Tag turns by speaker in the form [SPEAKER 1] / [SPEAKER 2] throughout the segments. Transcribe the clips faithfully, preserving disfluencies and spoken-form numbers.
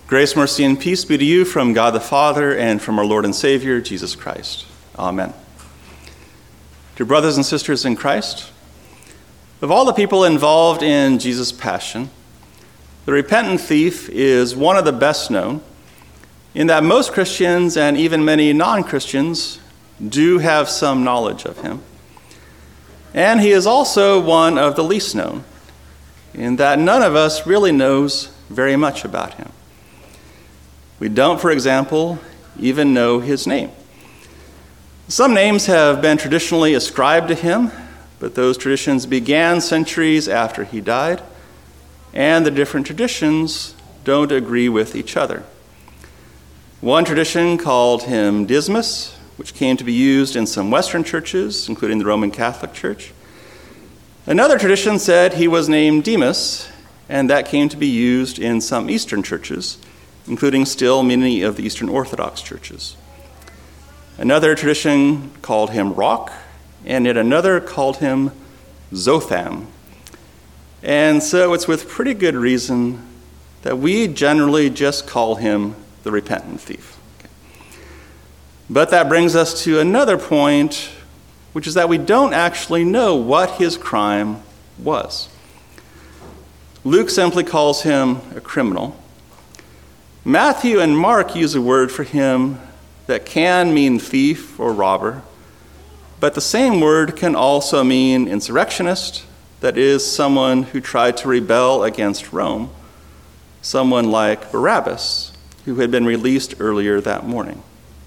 [SPEAKER 1] Grace, mercy, and peace be to you from God the Father and from our Lord and Savior, Jesus Christ. Amen. Dear brothers and sisters in Christ, of all the people involved in Jesus' passion, the repentant thief is one of the best known, in that most Christians and even many non-Christians do have some knowledge of him. And he is also one of the least known, in that none of us really knows very much about him. We don't, for example, even know his name. Some names have been traditionally ascribed to him, but those traditions began centuries after he died, and the different traditions don't agree with each other. One tradition called him Dismas, which came to be used in some Western churches, including the Roman Catholic Church. Another tradition said he was named Demas, and that came to be used in some Eastern churches, including still many of the Eastern Orthodox churches. Another tradition called him Rock, and yet another called him Zopham. And so it's with pretty good reason that we generally just call him the repentant thief. Okay. But that brings us to another point, which is that we don't actually know what his crime was. Luke simply calls him a criminal. Matthew and Mark use a word for him that can mean thief or robber, but the same word can also mean insurrectionist, that is, someone who tried to rebel against Rome, someone like Barabbas, who had been released earlier that morning.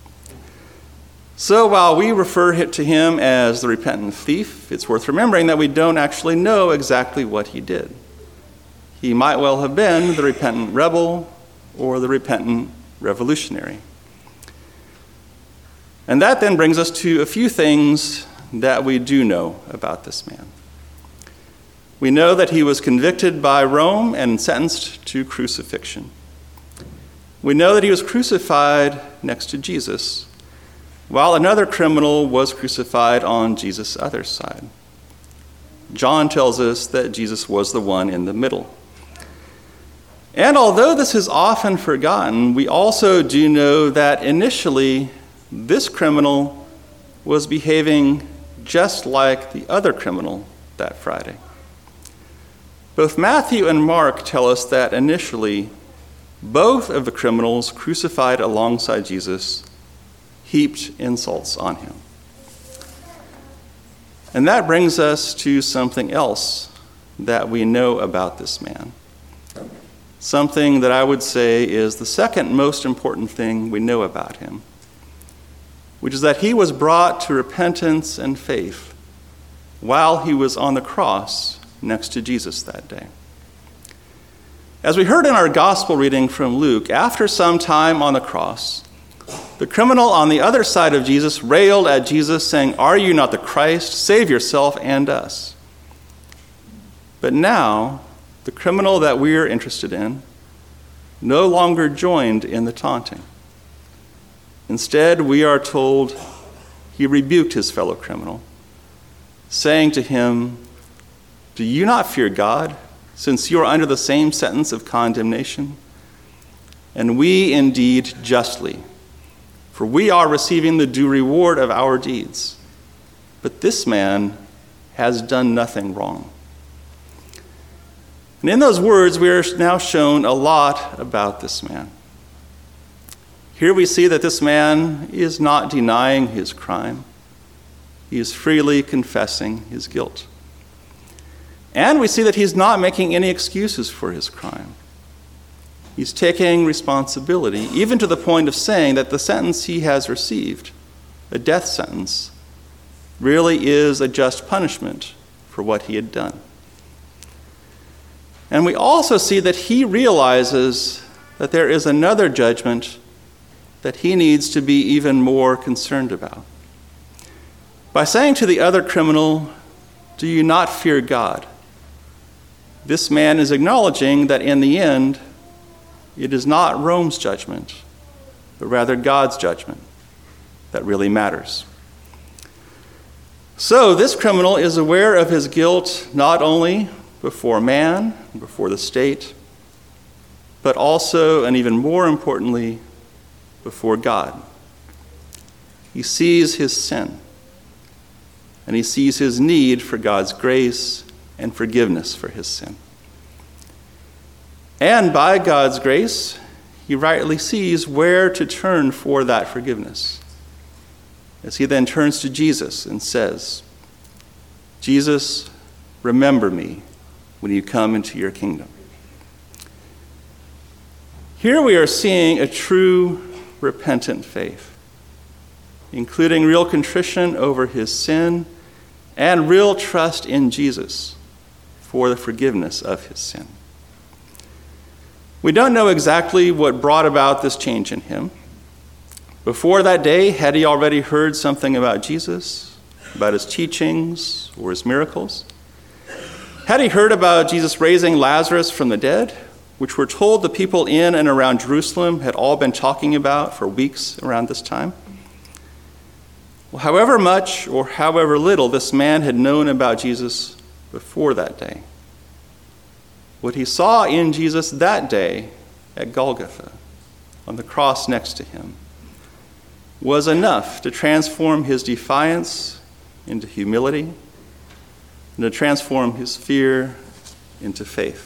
[SPEAKER 1] So while we refer to him as the repentant thief, it's worth remembering that we don't actually know exactly what he did. He might well have been the repentant rebel or the repentant revolutionary. And that then brings us to a few things that we do know about this man. We know that he was convicted by Rome and sentenced to crucifixion. We know that he was crucified next to Jesus, while another criminal was crucified on Jesus' other side. John tells us that Jesus was the one in the middle. And although this is often forgotten, we also do know that initially this criminal was behaving just like the other criminal that Friday. Both Matthew and Mark tell us that initially both of the criminals crucified alongside Jesus heaped insults on him. And that brings us to something else that we know about this man. Something that I would say is the second most important thing we know about him, which is that he was brought to repentance and faith while he was on the cross next to Jesus that day. As we heard in our gospel reading from Luke, after some time on the cross, the criminal on the other side of Jesus railed at Jesus, saying, "Are you not the Christ? Save yourself and us." But now, the criminal that we are interested in no longer joined in the taunting. Instead, we are told he rebuked his fellow criminal, saying to him, "Do you not fear God, since you are under the same sentence of condemnation? And we indeed justly, for we are receiving the due reward of our deeds. But this man has done nothing wrong." And in those words, we are now shown a lot about this man. Here we see that this man is not denying his crime. He is freely confessing his guilt. And we see that he's not making any excuses for his crime. He's taking responsibility, even to the point of saying that the sentence he has received, a death sentence, really is a just punishment for what he had done. And we also see that he realizes that there is another judgment that he needs to be even more concerned about. By saying to the other criminal, "Do you not fear God?" this man is acknowledging that in the end, it is not Rome's judgment, but rather God's judgment that really matters. So this criminal is aware of his guilt not only before man, before the state, but also, and even more importantly, before God. He sees his sin, and he sees his need for God's grace and forgiveness for his sin. And by God's grace, he rightly sees where to turn for that forgiveness, as he then turns to Jesus and says, "Jesus, remember me when you come into your kingdom." Here we are seeing a true repentant faith, including real contrition over his sin and real trust in Jesus for the forgiveness of his sin. We don't know exactly what brought about this change in him. Before that day, had he already heard something about Jesus, about his teachings or his miracles? Had he heard about Jesus raising Lazarus from the dead, which we're told the people in and around Jerusalem had all been talking about for weeks around this time? Well, however much or however little this man had known about Jesus before that day, what he saw in Jesus that day at Golgotha, on the cross next to him, was enough to transform his defiance into humility and to transform his fear into faith.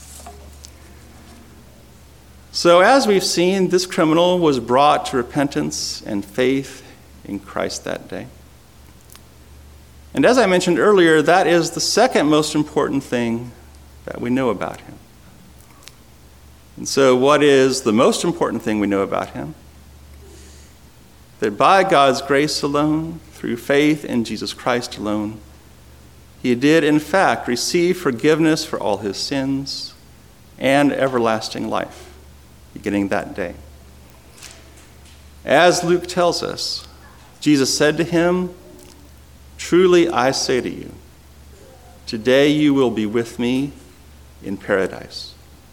[SPEAKER 1] So as we've seen, this criminal was brought to repentance and faith in Christ that day. And as I mentioned earlier, that is the second most important thing that we know about him. And so what is the most important thing we know about him? That by God's grace alone, through faith in Jesus Christ alone, he did in fact receive forgiveness for all his sins and everlasting life, beginning that day. As Luke tells us, Jesus said to him, "Truly I say to you, today you will be with me in paradise."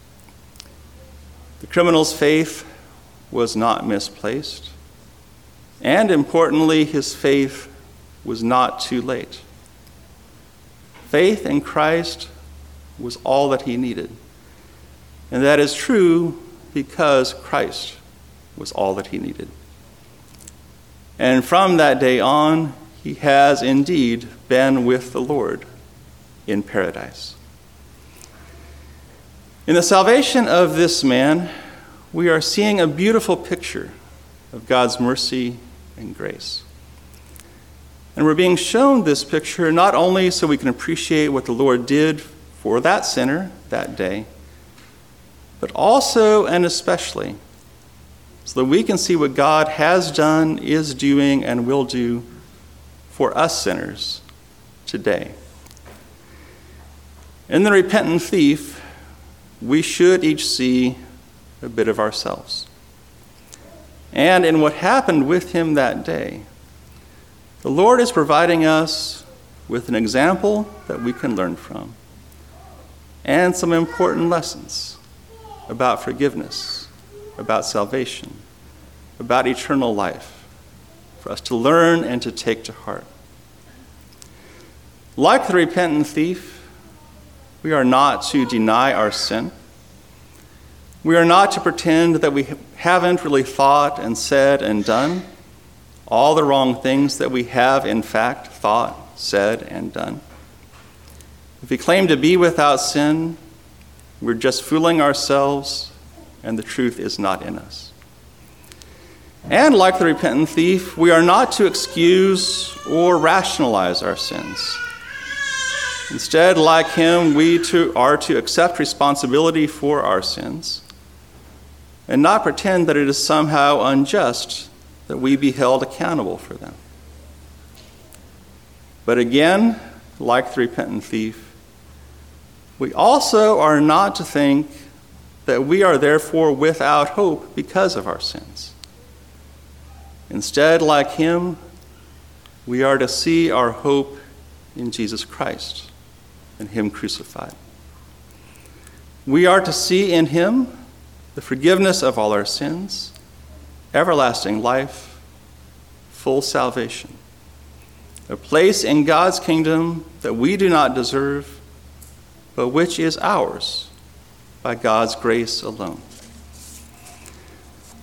[SPEAKER 1] The criminal's faith was not misplaced, and importantly, his faith was not too late. Faith in Christ was all that he needed, and that is true because Christ was all that he needed. And from that day on, he has indeed been with the Lord in paradise. In the salvation of this man, we are seeing a beautiful picture of God's mercy and grace. And we're being shown this picture not only so we can appreciate what the Lord did for that sinner that day, but also and especially so that we can see what God has done, is doing, and will do for us sinners today. In the repentant thief, we should each see a bit of ourselves. And in what happened with him that day, the Lord is providing us with an example that we can learn from and some important lessons about forgiveness, about salvation, about eternal life, for us to learn and to take to heart. Like the repentant thief, we are not to deny our sin. We are not to pretend that we haven't really thought and said and done all the wrong things that we have in fact thought, said, and done. If we claim to be without sin, we're just fooling ourselves, and the truth is not in us. And like the repentant thief, we are not to excuse or rationalize our sins. Instead, like him, we too are to accept responsibility for our sins and not pretend that it is somehow unjust that we be held accountable for them. But again, like the repentant thief, we also are not to think that we are therefore without hope because of our sins. Instead, like him, we are to see our hope in Jesus Christ and him crucified. We are to see in him the forgiveness of all our sins, everlasting life, full salvation, a place in God's kingdom that we do not deserve, but which is ours by God's grace alone.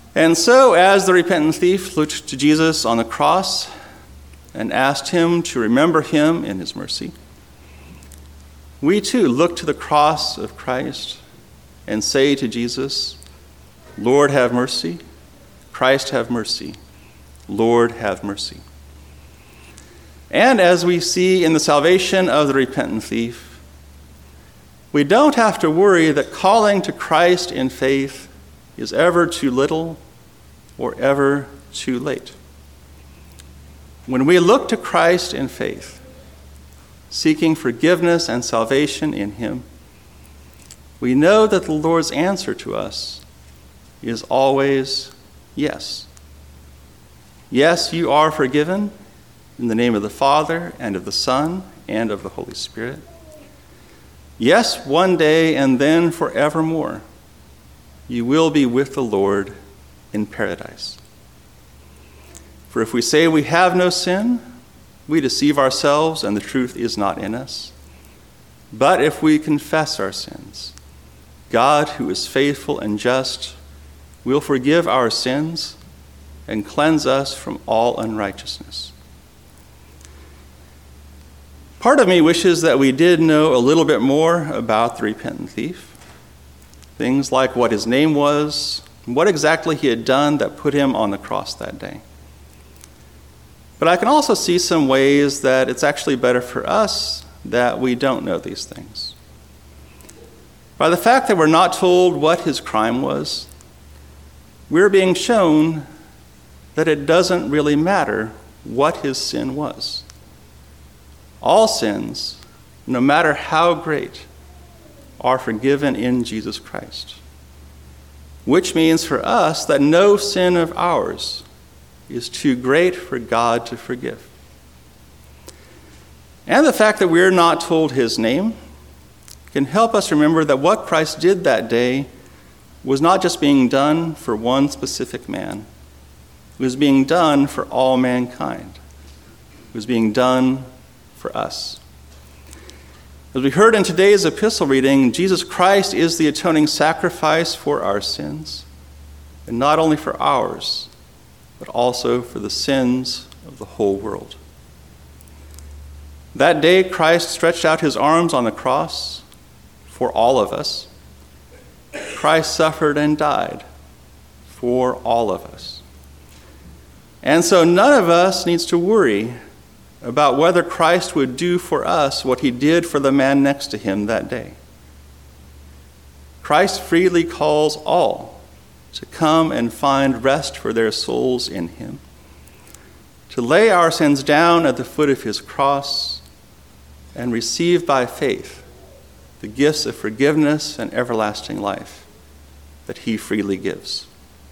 [SPEAKER 1] And so, as the repentant thief looked to Jesus on the cross and asked him to remember him in his mercy, we too look to the cross of Christ and say to Jesus, Lord, have mercy. Christ, have mercy. Lord, have mercy. And as we see in the salvation of the repentant thief, we don't have to worry that calling to Christ in faith is ever too little or ever too late. When we look to Christ in faith, seeking forgiveness and salvation in him, we know that the Lord's answer to us is always yes. Yes, you are forgiven in the name of the Father and of the Son and of the Holy Spirit. Yes, one day and then forevermore, you will be with the Lord in paradise. For if we say we have no sin, we deceive ourselves and the truth is not in us. But if we confess our sins, God, who is faithful and just, will forgive our sins and cleanse us from all unrighteousness. Part of me wishes that we did know a little bit more about the repentant thief. Things like what his name was, what exactly he had done that put him on the cross that day. But I can also see some ways that it's actually better for us that we don't know these things. By the fact that we're not told what his crime was, we're being shown that it doesn't really matter what his sin was. All sins, no matter how great, are forgiven in Jesus Christ, which means for us that no sin of ours is too great for God to forgive. And the fact that we're not told his name can help us remember that what Christ did that day was not just being done for one specific man. It was being done for all mankind. It was being done for us. As we heard in today's epistle reading, Jesus Christ is the atoning sacrifice for our sins, and not only for ours, but also for the sins of the whole world. That day, Christ stretched out his arms on the cross for all of us. Christ suffered and died for all of us. And so none of us needs to worry about whether Christ would do for us what he did for the man next to him that day. Christ freely calls all to come and find rest for their souls in him, to lay our sins down at the foot of his cross and receive by faith the gifts of forgiveness and everlasting life that he freely gives.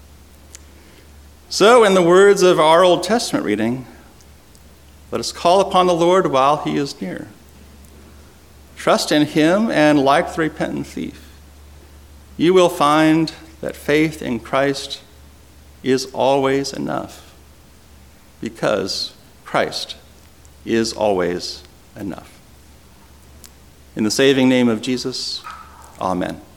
[SPEAKER 1] So, in the words of our Old Testament reading, let us call upon the Lord while he is near. Trust in him, and like the repentant thief, you will find that faith in Christ is always enough, because Christ is always enough. In the saving name of Jesus, amen.